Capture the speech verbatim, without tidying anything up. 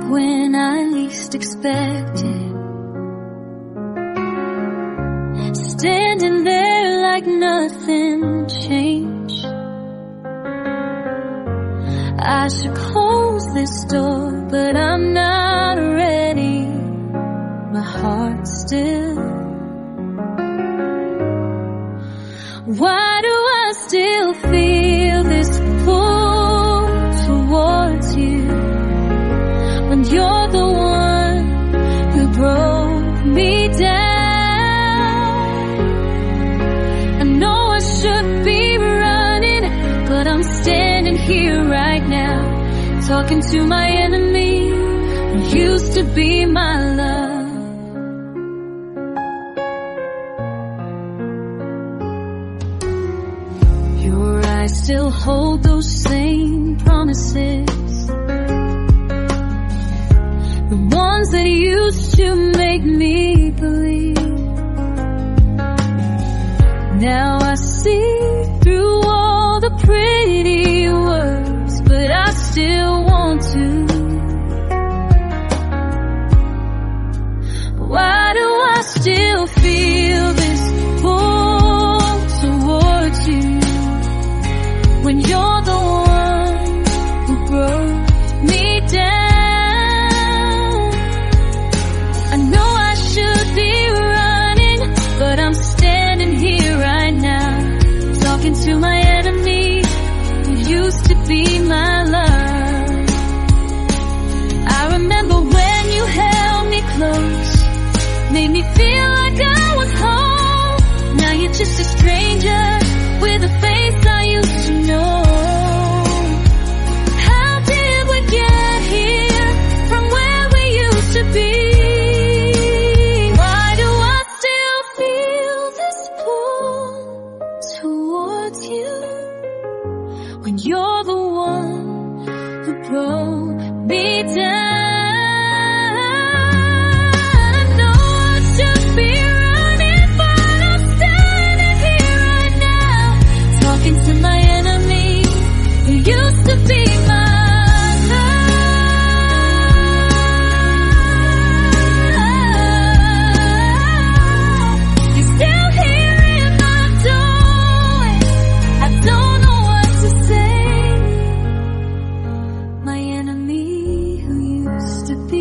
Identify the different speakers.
Speaker 1: when I least expect it. Standing there like nothing changed. I should close this door, but I'm not ready. My heart still. Why do I still feel this pull towards you when you're the one who broke me down? I know I should be running, but I'm standing here right now, talking to my enemy who used to be my love. Your eyes still hold those same promises, the ones that used to make me believe. Now I see through all the pretty words, but I still want to. Why do I still feel this pull towards you when you're the one who broke me down? I know I should be running, but I'm standing here right now, talking to my enemy who used to be my love. I remember when you held me close, made me feel like I was home. Now you're just a stranger with a face I used to know. How did we get here from where we used to be? Why do I still feel this pull towards you when you're the one who broke me down? To my enemy who used to be my love. You're still here in my doorway. I don't know what to say. My enemy who used to be